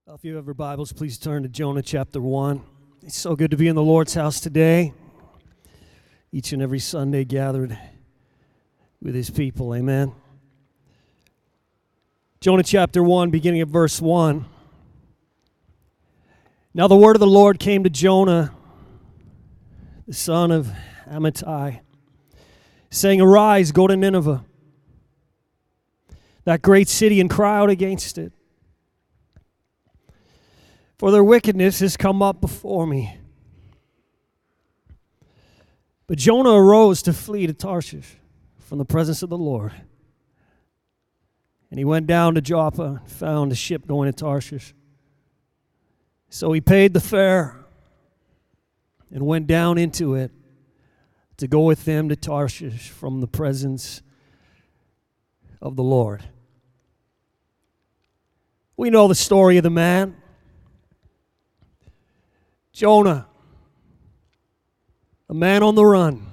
Well, if you have your Bibles, please turn to Jonah chapter 1. It's so good to be in the Lord's house today. Each and every Sunday gathered with His people. Amen. Jonah chapter 1, beginning at verse 1. Now the word of the Lord came to Jonah, the son of Amittai, saying, Arise, go to Nineveh, that great city, and cry out against it. For their wickedness has come up before me. But Jonah arose to flee to Tarshish from the presence of the Lord. And he went down to Joppa and found a ship going to Tarshish. So he paid the fare and went down into it to go with them to Tarshish from the presence of the Lord. We know the story of the man. Jonah, a man on the run,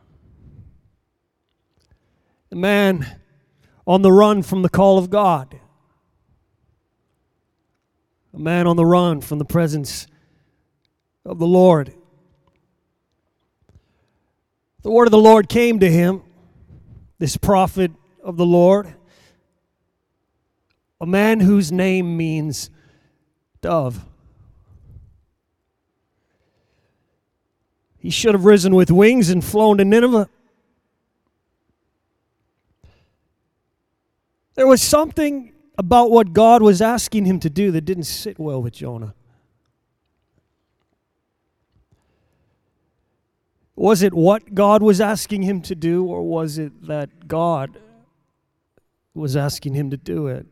a man on the run from the call of God, a man on the run from the presence of the Lord. The word of the Lord came to him, this prophet of the Lord, a man whose name means dove. He should have risen with wings and flown to Nineveh. There was something about what God was asking him to do that didn't sit well with Jonah. Was it what God was asking him to do, or was it that God was asking him to do it?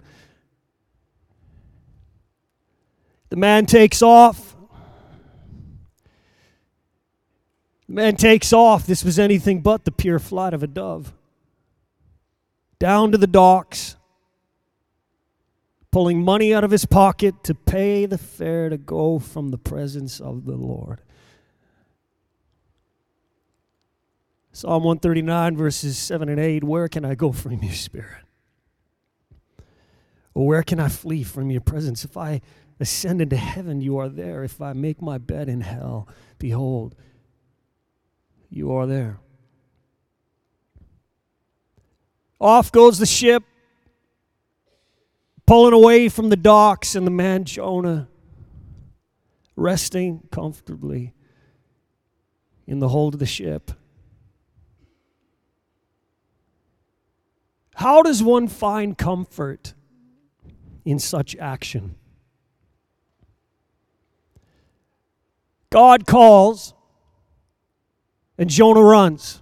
The man takes off. This was anything but the pure flight of a dove. Down to the docks, pulling money out of his pocket to pay the fare to go from the presence of the Lord. Psalm 139, verses 7 and 8, where can I go from your spirit? Or where can I flee from your presence? If I ascend into heaven, you are there. If I make my bed in hell, behold, you are there. Off goes the ship, pulling away from the docks, and the man Jonah resting comfortably in the hold of the ship. How does one find comfort in such action? God calls, and Jonah runs.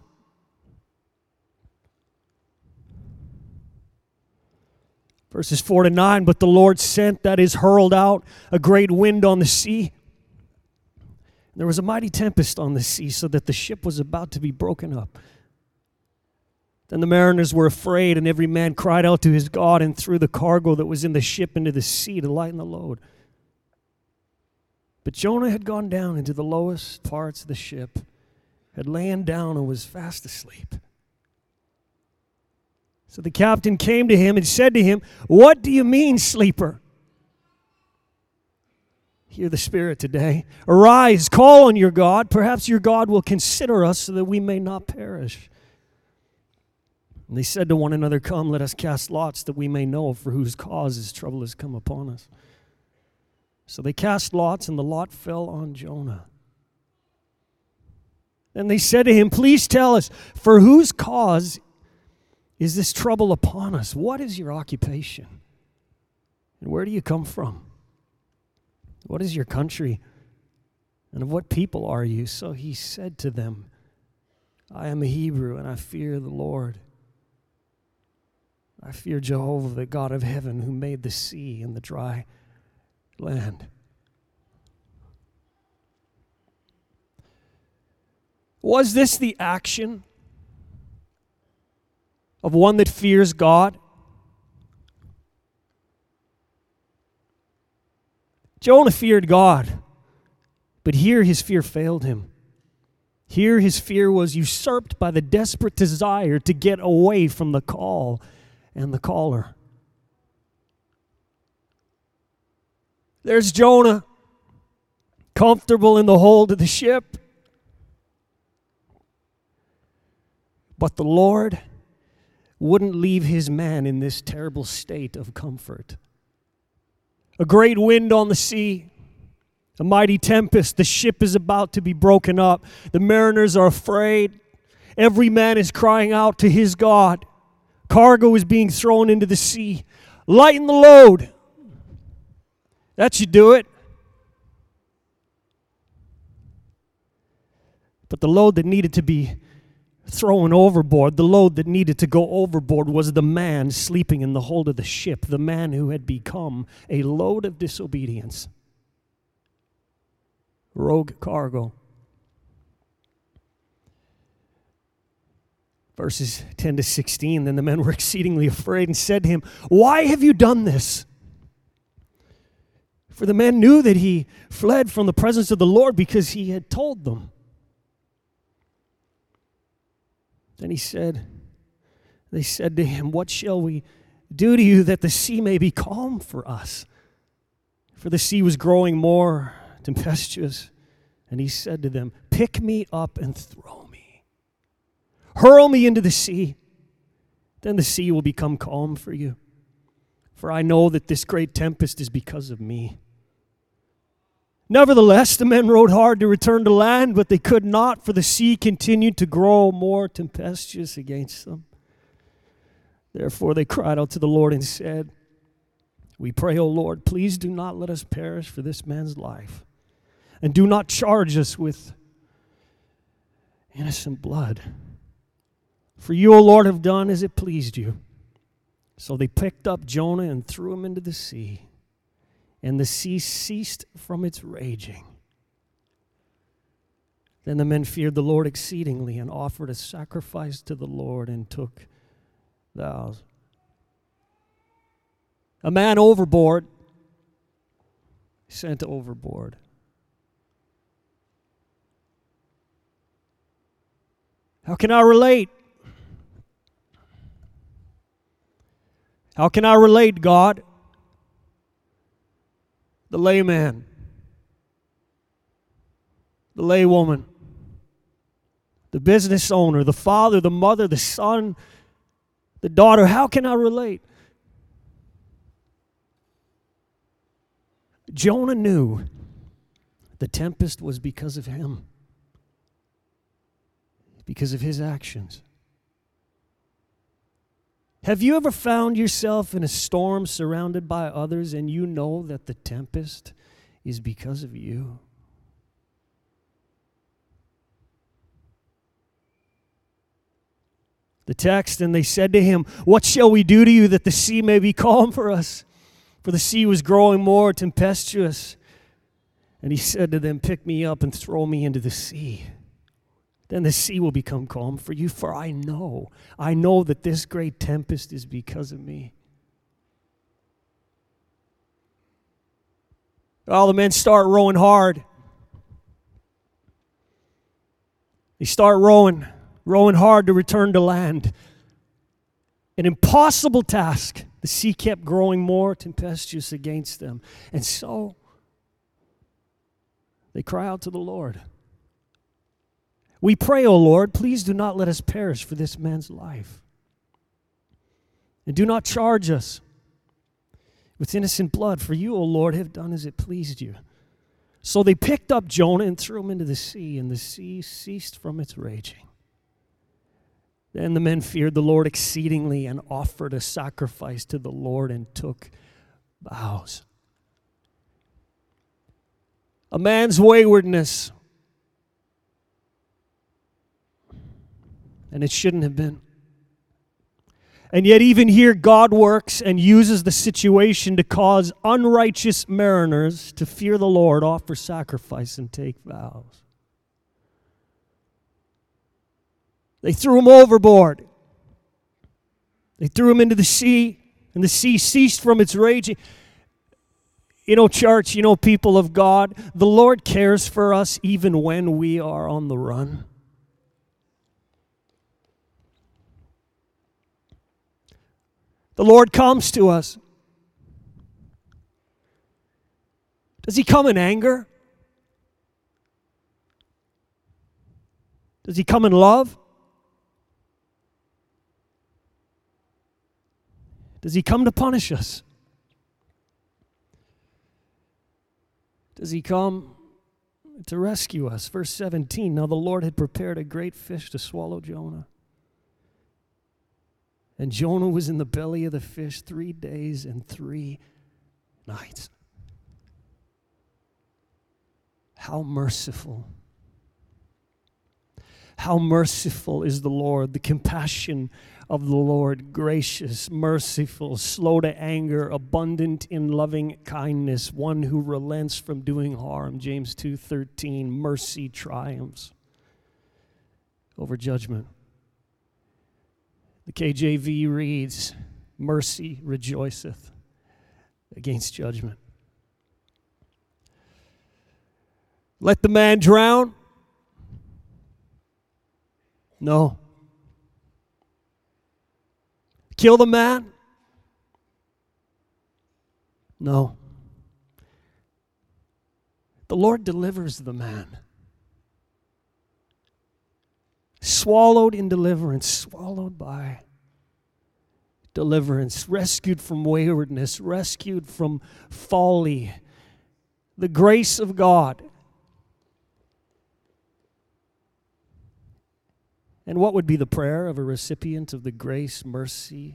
Verses 4 to 9, but the Lord sent, that is, hurled out a great wind on the sea. There was a mighty tempest on the sea, so that the ship was about to be broken up. Then the mariners were afraid, and every man cried out to his God and threw the cargo that was in the ship into the sea to lighten the load. But Jonah had gone down into the lowest parts of the ship, had lain down and was fast asleep. So the captain came to him and said to him, What do you mean, sleeper? Hear the Spirit today. Arise, call on your God. Perhaps your God will consider us so that we may not perish. And they said to one another, Come, let us cast lots that we may know for whose cause this trouble has come upon us. So they cast lots, and the lot fell on Jonah. Then they said to him, Please tell us, for whose cause is this trouble upon us? What is your occupation? And where do you come from? What is your country? And of what people are you? So he said to them, I am a Hebrew, and I fear the Lord. I fear Jehovah, the God of heaven, who made the sea and the dry land. Was this the action of one that fears God? Jonah feared God, but here his fear failed him. Here his fear was usurped by the desperate desire to get away from the call and the caller. There's Jonah, comfortable in the hold of the ship. But the Lord wouldn't leave his man in this terrible state of comfort. A great wind on the sea, a mighty tempest. The ship is about to be broken up. The mariners are afraid. Every man is crying out to his God. Cargo is being thrown into the sea. Lighten the load. That should do it. But the load that needed to be thrown overboard, the load that needed to go overboard was the man sleeping in the hold of the ship, the man who had become a load of disobedience. Rogue cargo. Verses 10 to 16, then the men were exceedingly afraid and said to him, "Why have you done this?" For the men knew that he fled from the presence of the Lord because he had told them. Then they said to him, "What shall we do to you that the sea may be calm for us?" For the sea was growing more tempestuous. And he said to them, "Pick me up and throw me. Hurl me into the sea. Then the sea will become calm for you. For I know that this great tempest is because of me." Nevertheless, the men rowed hard to return to land, but they could not, for the sea continued to grow more tempestuous against them. Therefore they cried out to the Lord and said, "We pray, O Lord, please do not let us perish for this man's life, and do not charge us with innocent blood. For you, O Lord, have done as it pleased you." So they picked up Jonah and threw him into the sea, and the sea ceased from its raging. Then the men feared the Lord exceedingly and offered a sacrifice to the Lord and took vows. A man overboard, sent overboard. How can I relate? How can I relate, God? The layman, the laywoman, the business owner, the father, the mother, the son, the daughter. How can I relate? Jonah knew the tempest was because of him, because of his actions. Have you ever found yourself in a storm surrounded by others and you know that the tempest is because of you? The text, and they said to him, "What shall we do to you that the sea may be calm for us?" For the sea was growing more tempestuous. And he said to them, "Pick me up and throw me into the sea. Then the sea will become calm for you, for I know that this great tempest is because of me." All the men start rowing hard. They start rowing hard to return to land. An impossible task. The sea kept growing more tempestuous against them. And so they cry out to the Lord. "We pray, O Lord, please do not let us perish for this man's life. And do not charge us with innocent blood, for you, O Lord, have done as it pleased you." So they picked up Jonah and threw him into the sea, and the sea ceased from its raging. Then the men feared the Lord exceedingly and offered a sacrifice to the Lord and took vows. A man's waywardness, and it shouldn't have been. And yet even here God works and uses the situation to cause unrighteous mariners to fear the Lord, offer sacrifice, and take vows. They threw him overboard. They threw him into the sea, and the sea ceased from its raging. You know, church, you know, people of God, the Lord cares for us even when we are on the run. The Lord comes to us. Does he come in anger? Does he come in love? Does he come to punish us? Does he come to rescue us? Verse 17, now the Lord had prepared a great fish to swallow Jonah. And Jonah was in the belly of the fish 3 days and 3 nights. How merciful. How merciful is the Lord, the compassion of the Lord, gracious, merciful, slow to anger, abundant in loving kindness, one who relents from doing harm. James 2:13, mercy triumphs over judgment. The KJV reads, mercy rejoiceth against judgment. Let the man drown? No. Kill the man? No. The Lord delivers the man. Swallowed in deliverance, swallowed by deliverance, rescued from waywardness, rescued from folly. The grace of God. And what would be the prayer of a recipient of the grace, mercy,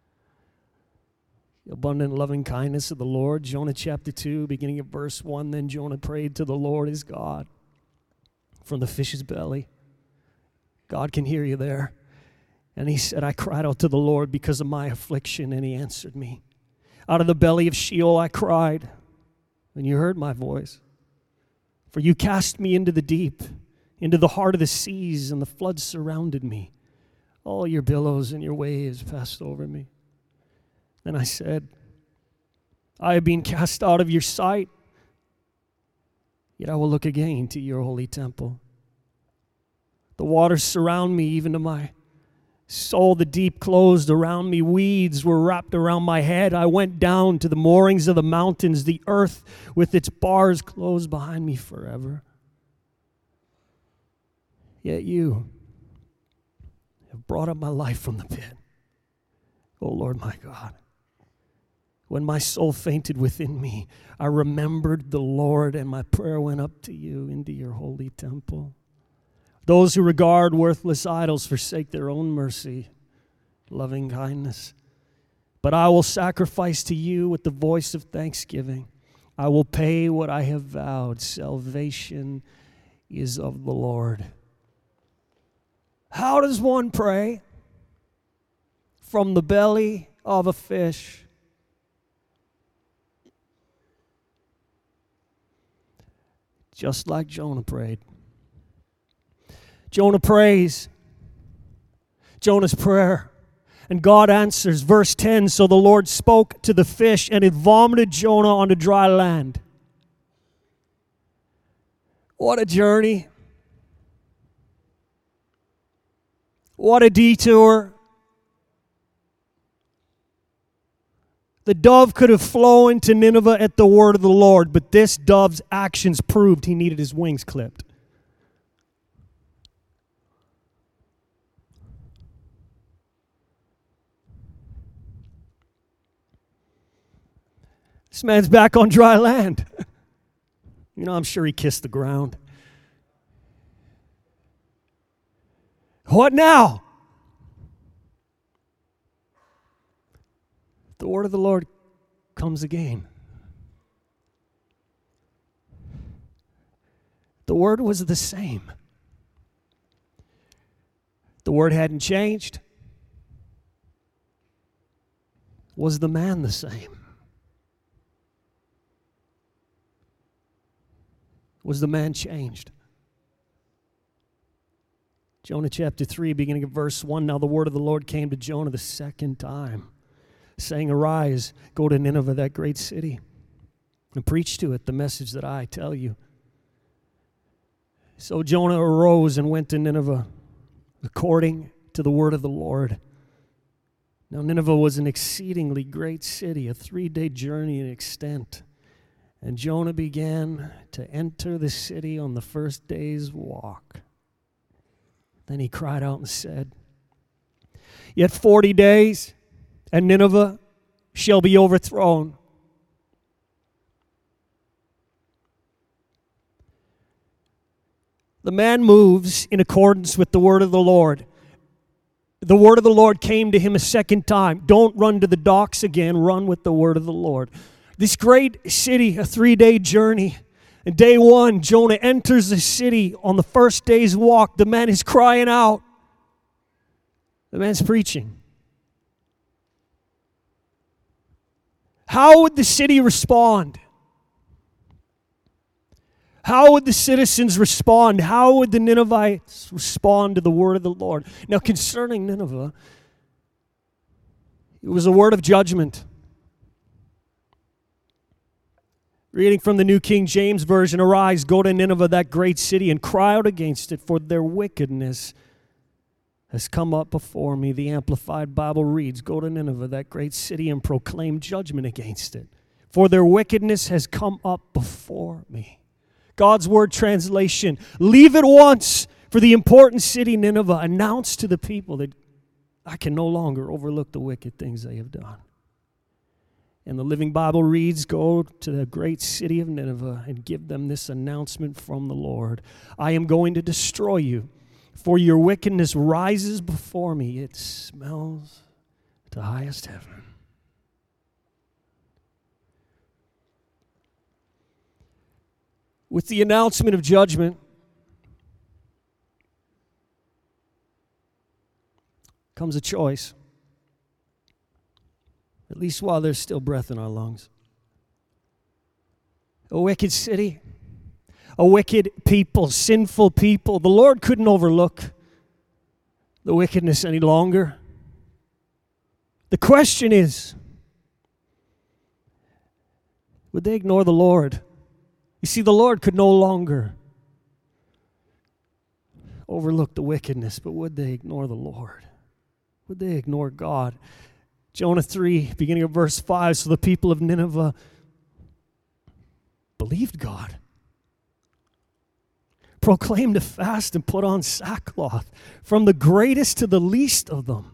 abundant loving kindness of the Lord? Jonah chapter 2, beginning of verse 1, then Jonah prayed to the Lord his God from the fish's belly. God can hear you there. And he said, I cried out to the Lord because of my affliction, and he answered me. Out of the belly of Sheol I cried, and you heard my voice. For you cast me into the deep, into the heart of the seas, and the floods surrounded me. All your billows and your waves passed over me. Then I said, I have been cast out of your sight, yet I will look again to your holy temple. The waters surround me even to my soul. The deep closed around me. Weeds were wrapped around my head. I went down to the moorings of the mountains. The earth with its bars closed behind me forever. Yet you have brought up my life from the pit, O Lord my God. When my soul fainted within me, I remembered the Lord, and my prayer went up to you into your holy temple. Those who regard worthless idols forsake their own mercy, loving kindness. But I will sacrifice to you with the voice of thanksgiving. I will pay what I have vowed. Salvation is of the Lord. How does one pray? From the belly of a fish. Just like Jonah prayed. Jonah prays. Jonah's prayer. And God answers. Verse 10, so the Lord spoke to the fish, and it vomited Jonah onto dry land. What a journey. What a detour. The dove could have flown to Nineveh at the word of the Lord, but this dove's actions proved he needed his wings clipped. This man's back on dry land. You know, I'm sure he kissed the ground. What now? The word of the Lord comes again. The word was the same. The word hadn't changed. Was the man the same? Was the man changed? Jonah chapter 3, beginning of verse 1, now the word of the Lord came to Jonah the second time, saying, arise, go to Nineveh, that great city, and preach to it the message that I tell you. So Jonah arose and went to Nineveh, according to the word of the Lord. Now Nineveh was an exceedingly great city, a 3-day journey in extent. And Jonah began to enter the city on the first day's walk. Then he cried out and said, "Yet 40 days, and Nineveh shall be overthrown." The man moves in accordance with the word of the Lord. The word of the Lord came to him a second time. Don't run to the docks again. Run with the word of the Lord. This great city, a 3-day journey. And day 1, Jonah enters the city on the first day's walk. The man is crying out. The man's preaching. How would the city respond? How would the citizens respond? How would the Ninevites respond to the word of the Lord? Now, concerning Nineveh, it was a word of judgment. Reading from the New King James Version, "Arise, go to Nineveh, that great city, and cry out against it, for their wickedness has come up before me." The Amplified Bible reads, "Go to Nineveh, that great city, and proclaim judgment against it, for their wickedness has come up before me." God's Word translation, "Leave at once for the important city Nineveh. Announce to the people that I can no longer overlook the wicked things they have done." And the Living Bible reads, "Go to the great city of Nineveh and give them this announcement from the Lord. I am going to destroy you, for your wickedness rises before me. It smells to highest heaven." With the announcement of judgment comes a choice, at least while there's still breath in our lungs. A wicked city, a wicked people, sinful people. The Lord couldn't overlook the wickedness any longer. The question is, would they ignore the Lord? You see, the Lord could no longer overlook the wickedness, but would they ignore the Lord? Would they ignore God? Jonah 3, beginning of verse 5, "So the people of Nineveh believed God, proclaimed a fast, and put on sackcloth, from the greatest to the least of them.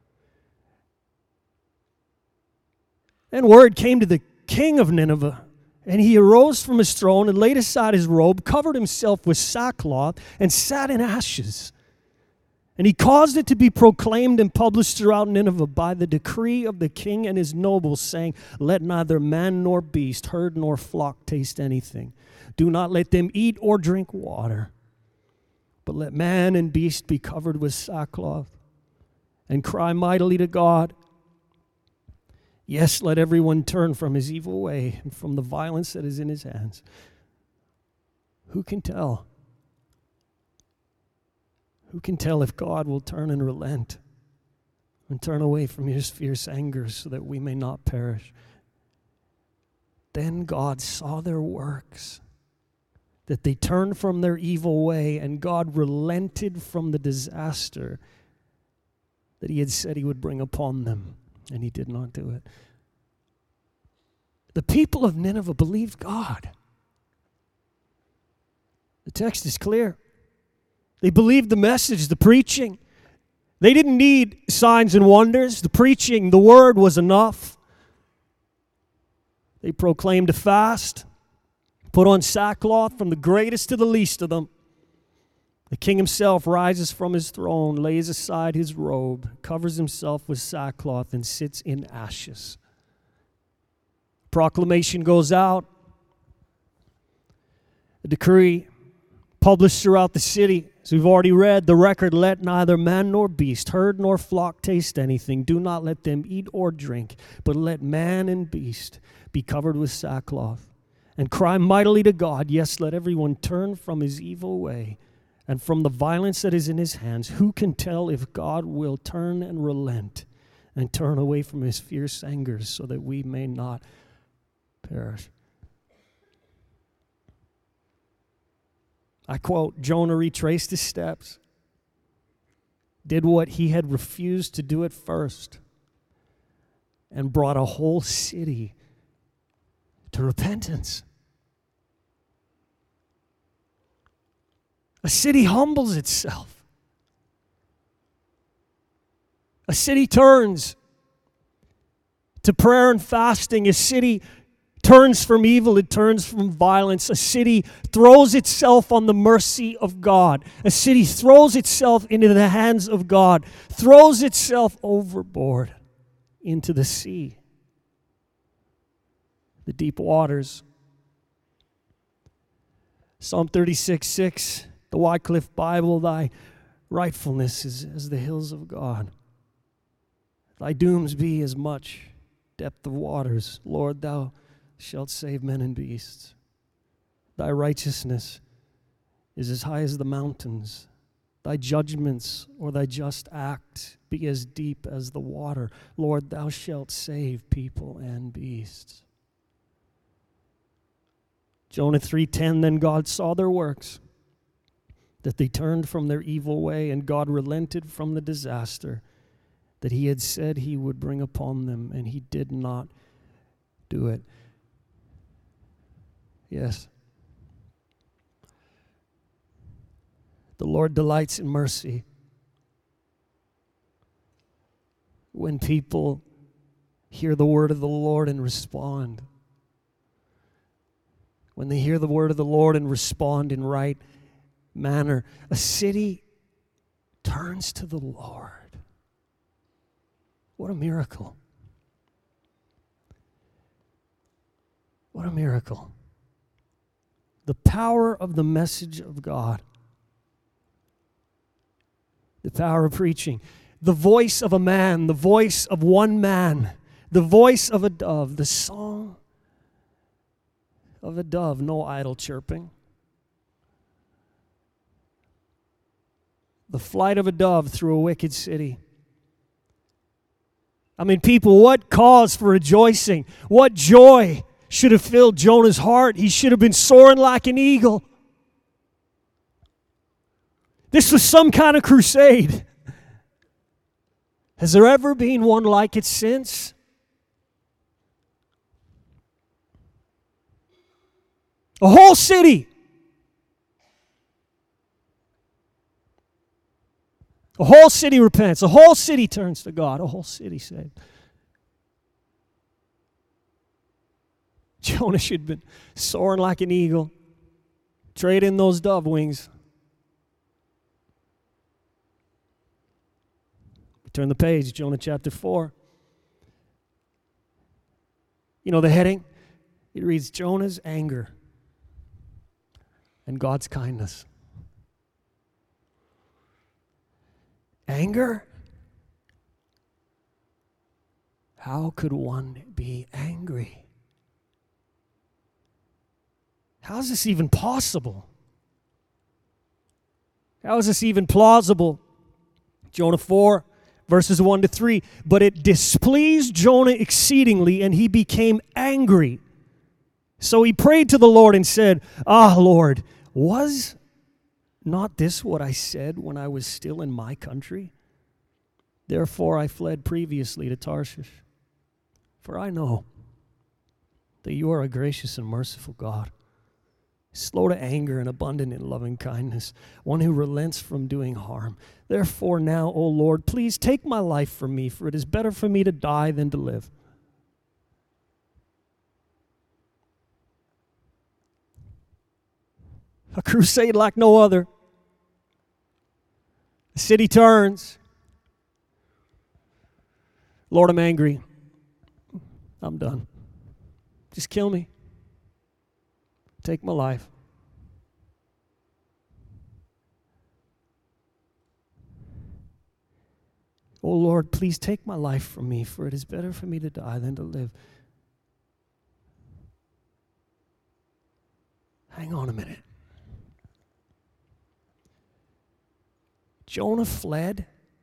Then word came to the king of Nineveh, and he arose from his throne and laid aside his robe, covered himself with sackcloth, and sat in ashes. And he caused it to be proclaimed and published throughout Nineveh by the decree of the king and his nobles, saying, Let neither man nor beast, herd nor flock taste anything. Do not let them eat or drink water, but let man and beast be covered with sackcloth, and cry mightily to God. Yes, let everyone turn from his evil way and from the violence that is in his hands." Who can tell? Who can tell if God will turn and relent and turn away from his fierce anger so that we may not perish? Then God saw their works, that they turned from their evil way, and God relented from the disaster that he had said he would bring upon them. And he did not do it. The people of Nineveh believed God. The text is clear. They believed the message, the preaching. They didn't need signs and wonders. The preaching, the word was enough. They proclaimed a fast, put on sackcloth from the greatest to the least of them. The king himself rises from his throne, lays aside his robe, covers himself with sackcloth, and sits in ashes. Proclamation goes out. A decree published throughout the city. As we've already read, the record, let neither man nor beast, herd nor flock taste anything. Do not let them eat or drink, but let man and beast be covered with sackcloth, and cry mightily to God. Yes, let everyone turn from his evil way and from the violence that is in his hands. Who can tell if God will turn and relent and turn away from his fierce anger so that we may not perish? I quote, Jonah retraced his steps, did what he had refused to do at first, and brought a whole city to repentance. A city humbles itself. A city turns to prayer and fasting. A city turns from evil. It turns from violence. A city throws itself on the mercy of God. A city throws itself into the hands of God, throws itself overboard into the sea, the deep waters. Psalm 36:6, the Wycliffe Bible, thy rightfulness is as the hills of God. Thy dooms be as much depth of waters. Lord, thou shalt save men and beasts. Thy righteousness is as high as the mountains. Thy judgments or thy just act be as deep as the water. Lord, thou shalt save people and beasts. Jonah 3:10, then God saw their works, that they turned from their evil way, and God relented from the disaster that he had said he would bring upon them, and he did not do it. Yes. The Lord delights in mercy. When people hear the word of the Lord and respond. When they hear the word of the Lord and respond in right manner, a city turns to the Lord. What a miracle. What a miracle. The power of the message of God. The power of preaching. The voice of a man, the voice of one man, the voice of a dove, the song of a dove, no idle chirping. The flight of a dove through a wicked city. I mean, people, what cause for rejoicing? What joy should have filled Jonah's heart? He should have been soaring like an eagle. This was some kind of crusade. Has there ever been one like it since? A whole city. A whole city repents. A whole city turns to God. A whole city saved. Jonah should have been soaring like an eagle. Trade in those dove wings. Turn the page, Jonah chapter 4. You know the heading? It reads, Jonah's anger and God's kindness. Anger? How could one be angry? How is this even possible? How is this even plausible? Jonah 4, verses 1 to 3. But it displeased Jonah exceedingly, and he became angry. So he prayed to the Lord and said, Ah, Lord, was not this what I said when I was still in my country? Therefore I fled previously to Tarshish. For I know that you are a gracious and merciful God, slow to anger and abundant in loving kindness, one who relents from doing harm. Therefore now, O Lord, please take my life from me, for it is better for me to die than to live. A crusade like no other. The city turns. Lord, I'm angry. I'm done. Just kill me. Take my life. Oh Lord, please take my life from me, for it is better for me to die than to live. Hang on a minute. Jonah fled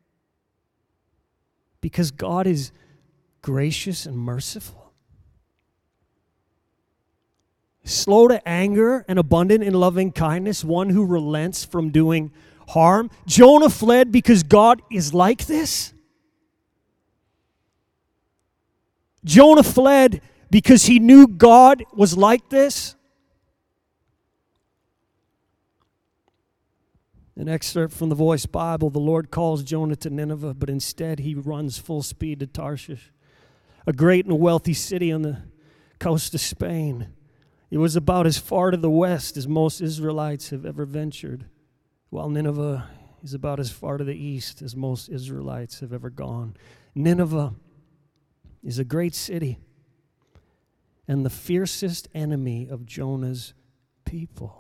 because God is gracious and merciful, slow to anger and abundant in loving kindness, one who relents from doing harm. Jonah fled because God is like this. Jonah fled because he knew God was like this. An excerpt from the Voice Bible, the Lord calls Jonah to Nineveh, but instead he runs full speed to Tarshish, a great and wealthy city on the coast of Spain. It was about as far to the west as most Israelites have ever ventured, while Nineveh is about as far to the east as most Israelites have ever gone. Nineveh is a great city and the fiercest enemy of Jonah's people.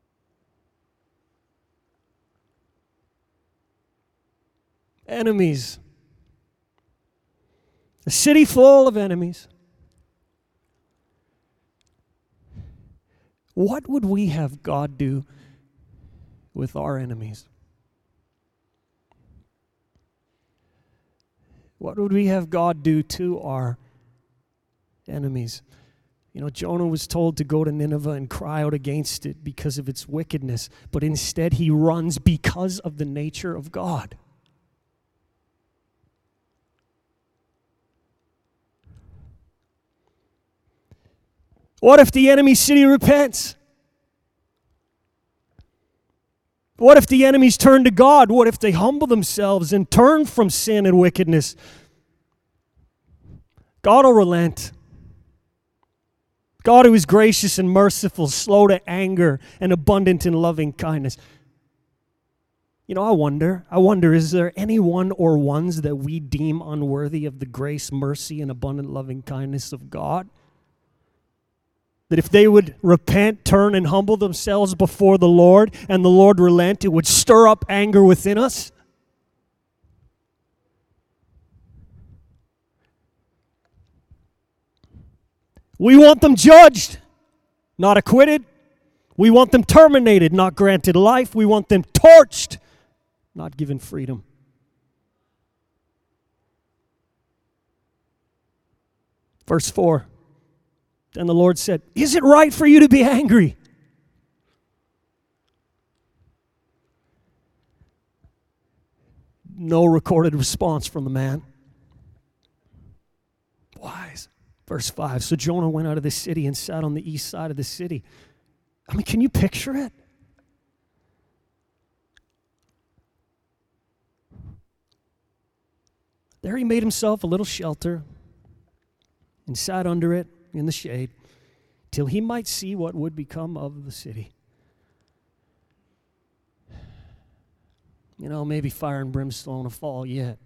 Enemies. A city full of enemies. What would we have God do with our enemies? What would we have God do to our enemies? You know, Jonah was told to go to Nineveh and cry out against it because of its wickedness, but instead he runs because of the nature of God. What if the enemy city repents? What if the enemies turn to God? What if they humble themselves and turn from sin and wickedness? God will relent. God who is gracious and merciful, slow to anger, and abundant in loving kindness. You know, I wonder, is there anyone or ones that we deem unworthy of the grace, mercy, and abundant loving kindness of God? That if they would repent, turn, and humble themselves before the Lord, and the Lord relent, it would stir up anger within us? We want them judged, not acquitted. We want them terminated, not granted life. We want them torched, not given freedom. Verse 4. Then the Lord said, "Is it right for you to be angry?" No recorded response from the man. Wise. Verse 5. So Jonah went out of the city and sat on the east side of the city. I mean, can you picture it? There he made himself a little shelter and sat under it in the shade till he might see what would become of the city. You know, maybe fire and brimstone will fall yet.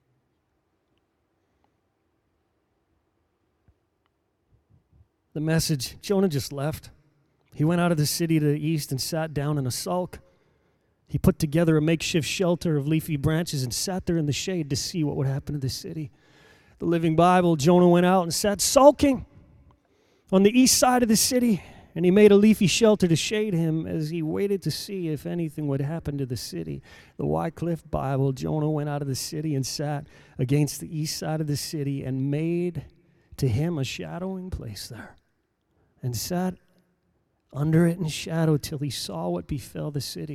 The message, Jonah just left. He went out of the city to the east and sat down in a sulk. He put together a makeshift shelter of leafy branches and sat there in the shade to see what would happen to the city. The Living Bible, Jonah went out and sat sulking on the east side of the city, and he made a leafy shelter to shade him as he waited to see if anything would happen to the city. The Wycliffe Bible, Jonah went out of the city and sat against the east side of the city and made to him a shadowing place there, and sat under it in shadow till he saw what befell the city.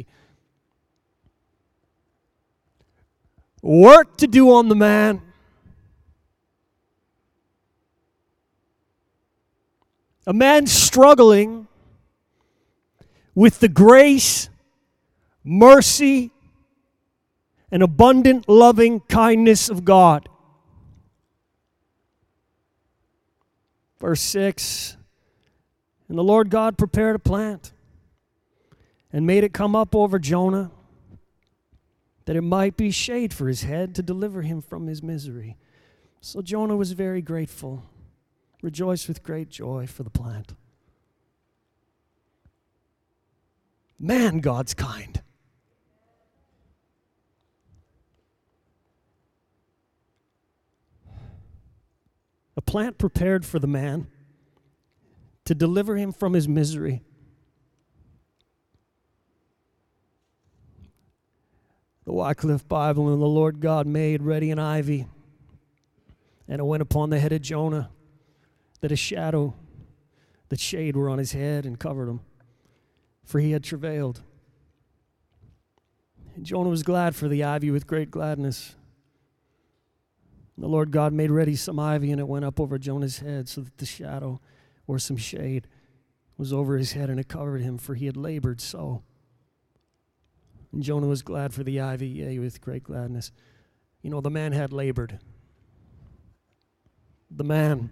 Work to do on the man. A man struggling with the grace, mercy, and abundant loving kindness of God. Verse 6, and the Lord God prepared a plant and made it come up over Jonah, that it might be shade for his head to deliver him from his misery. So Jonah was very grateful, rejoiced with great joy for the plant. Man, God's kind. A plant prepared for the man to deliver him from his misery. The Wycliffe Bible, and the Lord God made ready an ivy, and it went upon the head of Jonah, that a shadow, that shade were on his head and covered him, for he had travailed. And Jonah was glad for the ivy with great gladness. And the Lord God made ready some ivy, and it went up over Jonah's head, so that the shadow or some shade was over his head, and it covered him, for he had labored so. And Jonah was glad for the ivy, yea, with great gladness. You know, the man had labored. The man.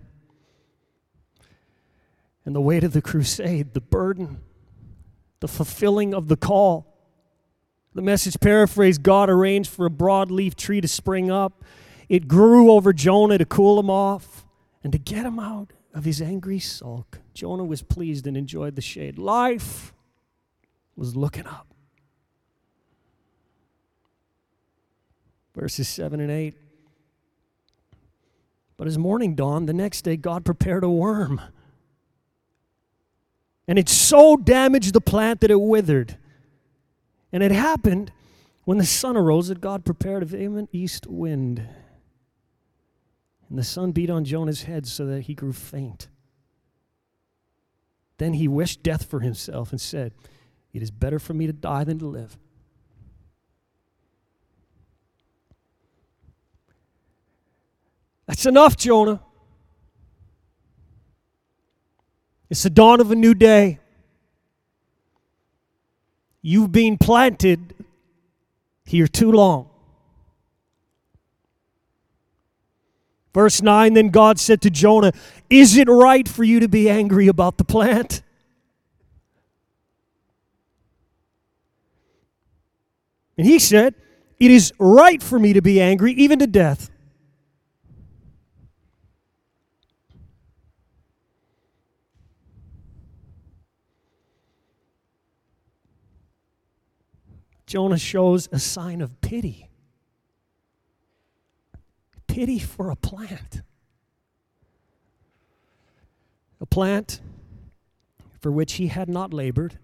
And the weight of the crusade, the burden, the fulfilling of the call. The Message paraphrase, God arranged for a broadleaf tree to spring up. It grew over Jonah to cool him off and to get him out of his angry sulk. Jonah was pleased and enjoyed the shade. Life was looking up. Verses 7 and 8. But as morning dawned, the next day God prepared a worm. And it so damaged the plant that it withered. And it happened when the sun arose that God prepared a vehement east wind. And the sun beat on Jonah's head so that he grew faint. Then he wished death for himself and said, "It is better for me to die than to live." That's enough, Jonah. It's the dawn of a new day. You've been planted here too long. Verse 9, then God said to Jonah, "Is it right for you to be angry about the plant?" And he said, "It is right for me to be angry, even to death." Jonah shows a sign of pity. Pity for a plant. A plant for which he had not labored.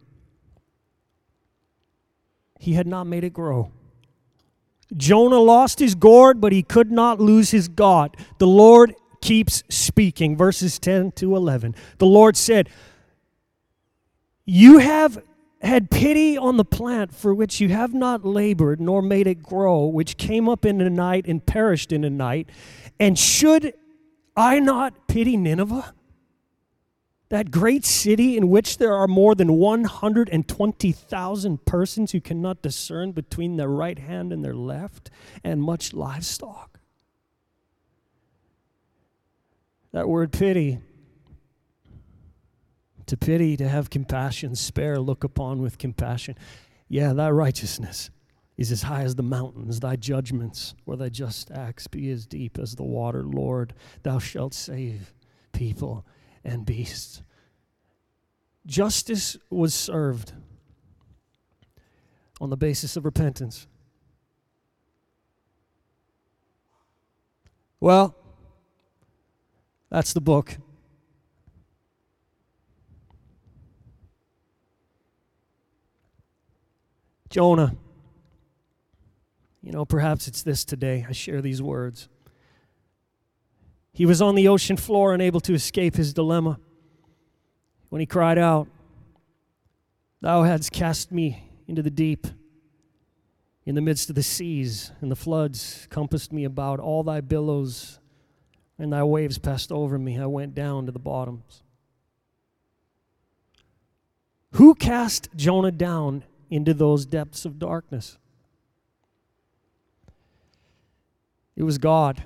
He had not made it grow. Jonah lost his gourd, but he could not lose his God. The Lord keeps speaking. Verses 10 to 11. The Lord said, "You have had pity on the plant for which you have not labored nor made it grow, which came up in a night and perished in a night. And should I not pity Nineveh, that great city in which there are more than 120,000 persons who cannot discern between their right hand and their left, and much livestock?" That word pity, to pity, to have compassion, spare, look upon with compassion. Yeah, thy righteousness is as high as the mountains, thy judgments or thy just acts be as deep as the water. Lord, thou shalt save people and beasts. Justice was served on the basis of repentance. Well, that's the book. Jonah, you know, perhaps it's this today. I share these words. He was on the ocean floor, unable to escape his dilemma, when he cried out, "Thou hadst cast me into the deep, in the midst of the seas, and the floods compassed me about. All thy billows and thy waves passed over me. I went down to the bottoms." Who cast Jonah down into those depths of darkness? It was God.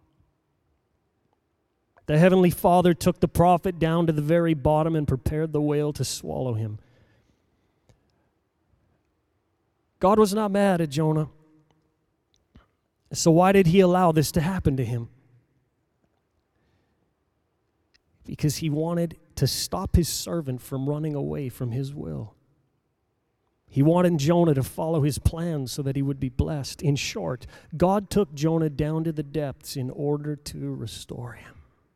The Heavenly Father took the prophet down to the very bottom and prepared the whale to swallow him. God was not mad at Jonah. So why did he allow this to happen to him? Because he wanted to stop his servant from running away from his will. He wanted Jonah to follow his plan so that he would be blessed. In short, God took Jonah down to the depths in order to restore him.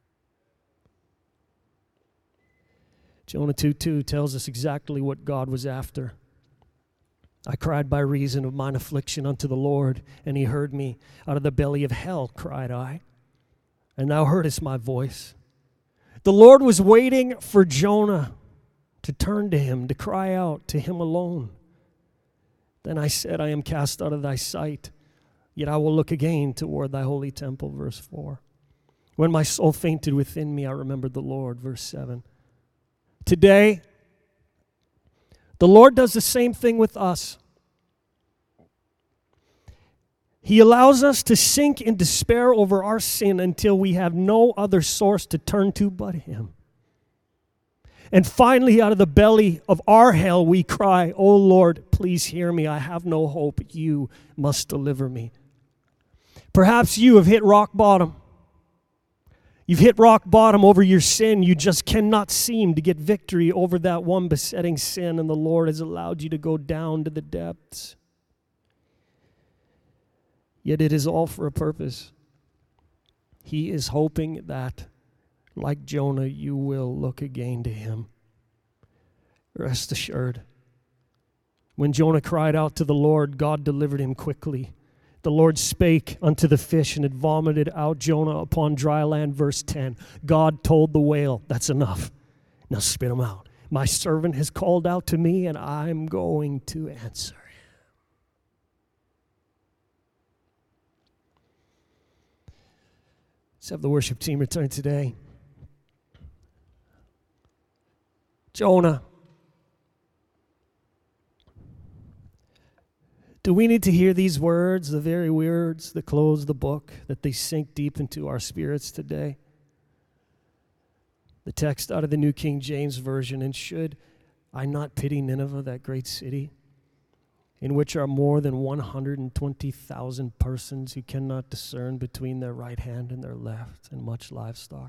Jonah 2:2 tells us exactly what God was after. "I cried by reason of mine affliction unto the Lord, and he heard me. Out of the belly of hell cried I, and thou heardest my voice." The Lord was waiting for Jonah to turn to him, to cry out to him alone. Then I said, "I am cast out of thy sight, yet I will look again toward thy holy temple." Verse 4. "When my soul fainted within me, I remembered the Lord." Verse 7. Today, the Lord does the same thing with us. He allows us to sink in despair over our sin until we have no other source to turn to but Him. And finally, out of the belly of our hell, we cry, "Oh Lord, please hear me. I have no hope. You must deliver me." Perhaps you have hit rock bottom. You've hit rock bottom over your sin. You just cannot seem to get victory over that one besetting sin, and the Lord has allowed you to go down to the depths. Yet it is all for a purpose. He is hoping that, like Jonah, you will look again to Him. Rest assured. When Jonah cried out to the Lord, God delivered him quickly. The Lord spake unto the fish, and it vomited out Jonah upon dry land. Verse 10. God told the whale, "That's enough. Now spit him out. My servant has called out to me, and I'm going to answer." Let's have the worship team return today. Jonah. Do we need to hear these words, the very words that close the book, that they sink deep into our spirits today? The text out of the New King James Version, "And should I not pity Nineveh, that great city, in which are more than 120,000 persons who cannot discern between their right hand and their left, and much livestock?"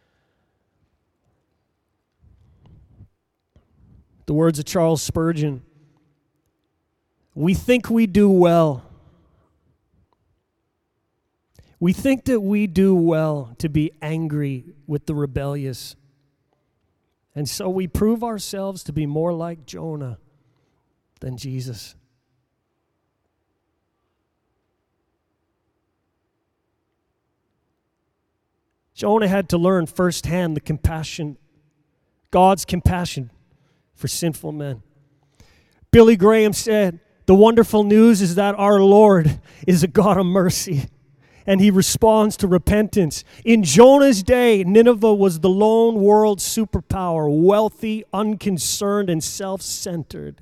The words of Charles Spurgeon. We think we do well. We think that we do well to be angry with the rebellious. And so we prove ourselves to be more like Jonah than Jesus. Jonah had to learn firsthand the compassion, God's compassion for sinful men. Billy Graham said, "The wonderful news is that our Lord is a God of mercy, and He responds to repentance." In Jonah's day, Nineveh was the lone world superpower, wealthy, unconcerned, and self-centered.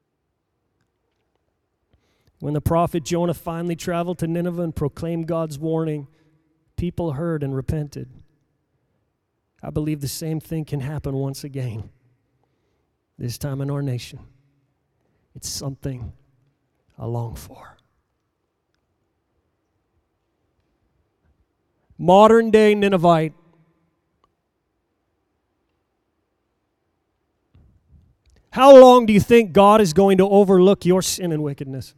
When the prophet Jonah finally traveled to Nineveh and proclaimed God's warning, people heard and repented. I believe the same thing can happen once again, this time in our nation. It's something I long for. Modern day Ninevite. How long do you think God is going to overlook your sin and wickedness?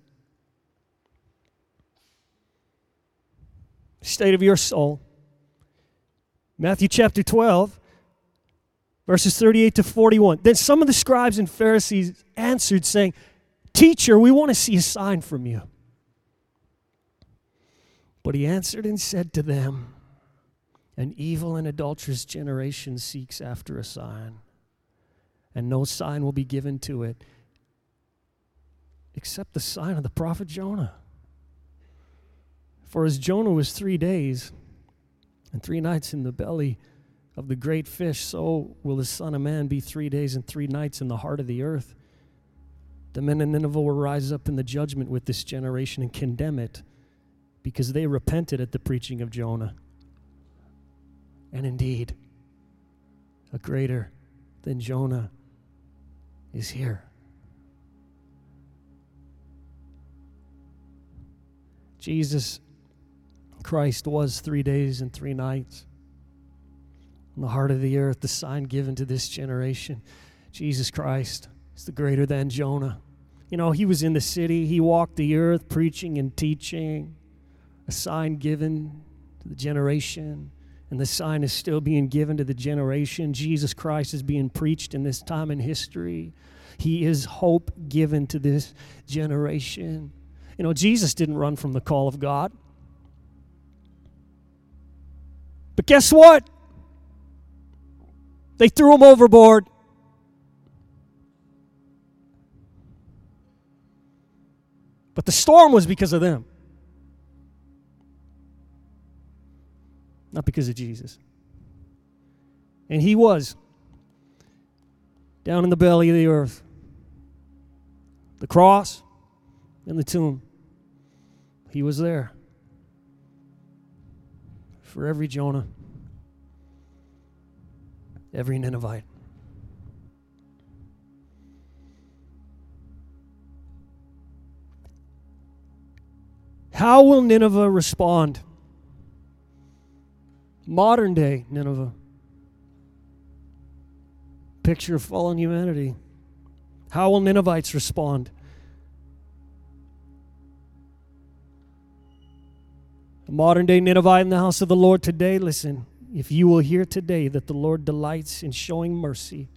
State of your soul. Matthew chapter 12, verses 38 to 41. Then some of the scribes and Pharisees answered, saying, "Teacher, we want to see a sign from you." But he answered and said to them, "An evil and adulterous generation seeks after a sign, and no sign will be given to it except the sign of the prophet Jonah. For as Jonah was 3 days and 3 nights in the belly of the great fish, so will the Son of Man be 3 days and 3 nights in the heart of the earth. The men of Nineveh will rise up in the judgment with this generation and condemn it, because they repented at the preaching of Jonah. And indeed, a greater than Jonah is here." Jesus Christ was 3 days and 3 nights in the heart of the earth, the sign given to this generation. Jesus Christ is the greater than Jonah. You know, he was in the city. He walked the earth preaching and teaching, a sign given to the generation, and the sign is still being given to the generation. Jesus Christ is being preached in this time in history. He is hope given to this generation. You know, Jesus didn't run from the call of God. But guess what? They threw him overboard. But the storm was because of them, not because of Jesus. And he was down in the belly of the earth, the cross and the tomb. He was there for every Jonah, every Ninevite. How will Nineveh respond? Modern day Nineveh. Picture of fallen humanity. How will Ninevites respond? A modern day Ninevite in the house of the Lord today, listen, if you will hear today that the Lord delights in showing mercy,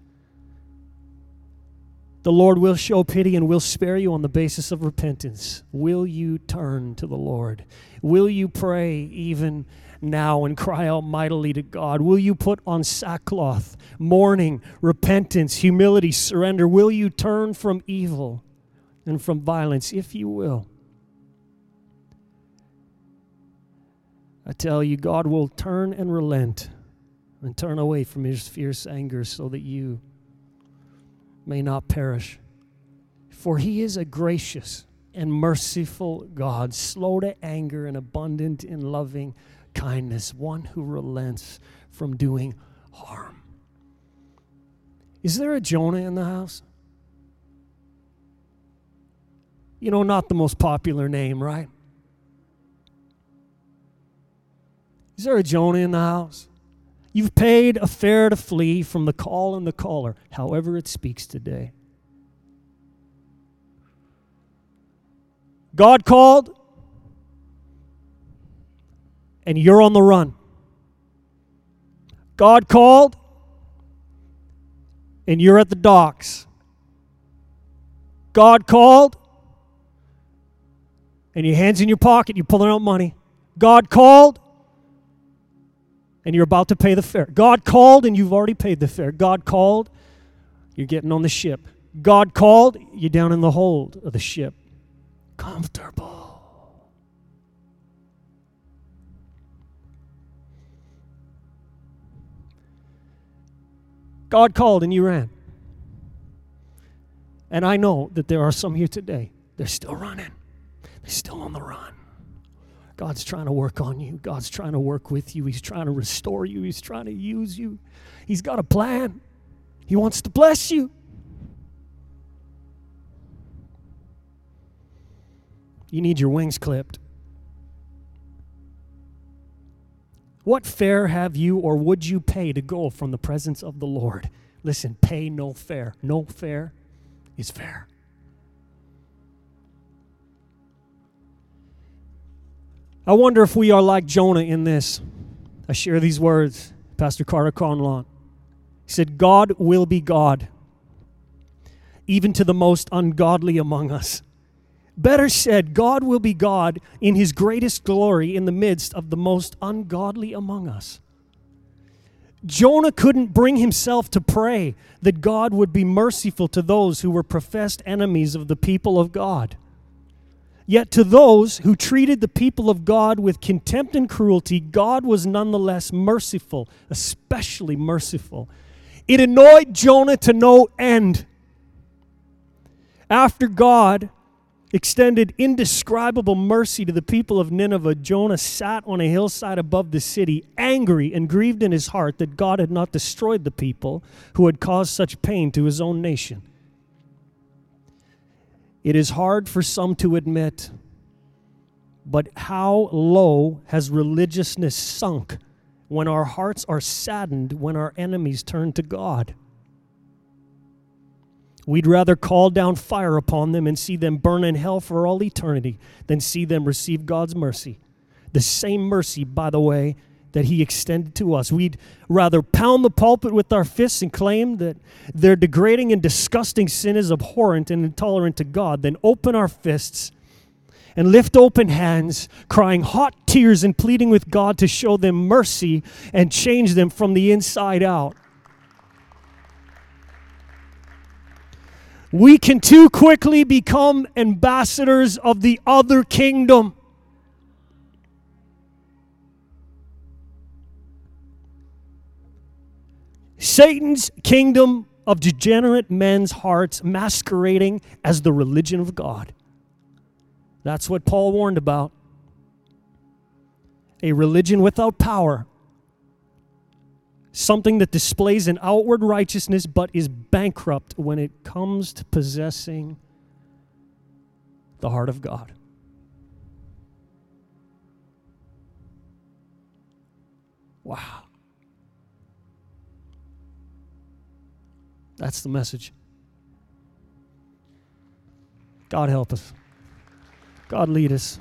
the Lord will show pity and will spare you on the basis of repentance. Will you turn to the Lord? Will you pray even now and cry out mightily to God? Will you put on sackcloth, mourning, repentance, humility, surrender? Will you turn from evil and from violence? If you will, I tell you, God will turn and relent and turn away from his fierce anger so that you may not perish. For he is a gracious and merciful God, slow to anger and abundant in loving kindness, one who relents from doing harm. Is there a Jonah in the house? You know, not the most popular name, right? Is there a Jonah in the house? You've paid a fare to flee from the call and the caller, however it speaks today. God called, and you're on the run. God called, and you're at the docks. God called, and your hand's in your pocket, you're pulling out money. God called, and you're about to pay the fare. God called, and you've already paid the fare. God called, you're getting on the ship. God called, you're down in the hold of the ship. Comfortable. God called, and you ran. And I know that there are some here today, they're still running. They're still on the run. God's trying to work on you. God's trying to work with you. He's trying to restore you. He's trying to use you. He's got a plan. He wants to bless you. You need your wings clipped. What fare have you or would you pay to go from the presence of the Lord? Listen, pay no fare. No fare is fair. I wonder if we are like Jonah in this. I share these words, Pastor Carter Conlon. He said, God will be God, even to the most ungodly among us. Better said, God will be God in his greatest glory in the midst of the most ungodly among us. Jonah couldn't bring himself to pray that God would be merciful to those who were professed enemies of the people of God. Yet to those who treated the people of God with contempt and cruelty, God was nonetheless merciful, especially merciful. It annoyed Jonah to no end. After God extended indescribable mercy to the people of Nineveh, Jonah sat on a hillside above the city, angry and grieved in his heart that God had not destroyed the people who had caused such pain to his own nation. It is hard for some to admit, but how low has religiousness sunk when our hearts are saddened when our enemies turn to God? We'd rather call down fire upon them and see them burn in hell for all eternity than see them receive God's mercy. The same mercy, by the way, that he extended to us. We'd rather pound the pulpit with our fists and claim that their degrading and disgusting sin is abhorrent and intolerant to God than open our fists and lift open hands, crying hot tears and pleading with God to show them mercy and change them from the inside out. We can too quickly become ambassadors of the other kingdom. Satan's kingdom of degenerate men's hearts masquerading as the religion of God. That's what Paul warned about. a religion without power, something that displays an outward righteousness but is bankrupt when it comes to possessing the heart of God. Wow. That's the message. God help us. God lead us.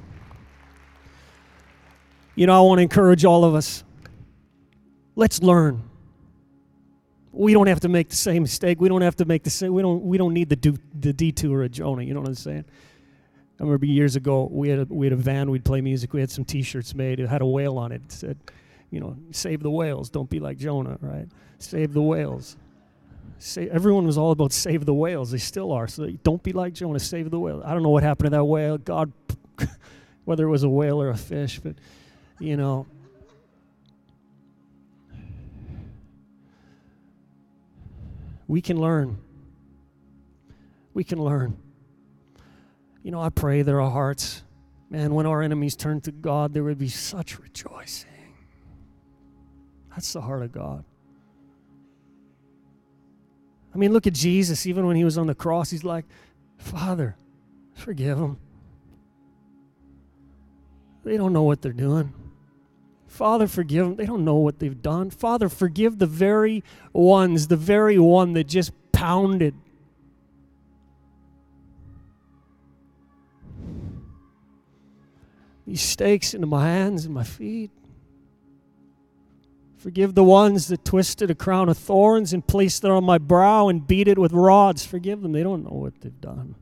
You know, I want to encourage all of us. Let's learn. We don't have to make the same mistake. We don't have to make the same. We don't need the detour of Jonah. You know what I'm saying? I remember years ago we had a van. We'd play music. We had some T-shirts made. It had a whale on it. It said, you know, save the whales. Don't be like Jonah, right? Save the whales. Everyone was all about save the whales. They still are. So don't be like Jonah. Save the whale. I don't know what happened to that whale. God, whether it was a whale or a fish, but you know. We can learn. We can learn. You know, I pray that our hearts, man, when our enemies turn to God, there would be such rejoicing. That's the heart of God. I mean, look at Jesus. Even when he was on the cross, he's like, Father, forgive them. They don't know what they're doing. Father, forgive them. They don't know what they've done. Father, forgive the very one that just pounded. These stakes into my hands and my feet. Forgive the ones that twisted a crown of thorns and placed it on my brow and beat it with rods. Forgive them. They don't know what they've done.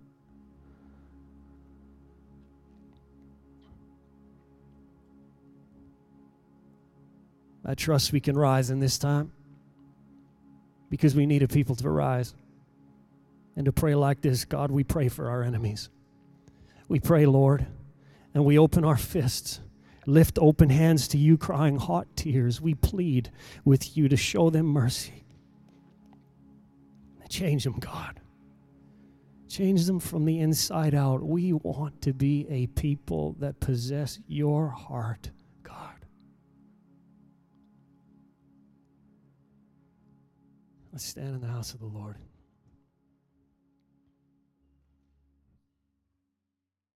I trust we can rise in this time because we need a people to rise and to pray like this. God, we pray for our enemies. We pray, Lord, and we open our fists. Lift open hands to you, crying hot tears. We plead with you to show them mercy. Change them, God. Change them from the inside out. We want to be a people that possess your heart, God. Let's stand in the house of the Lord.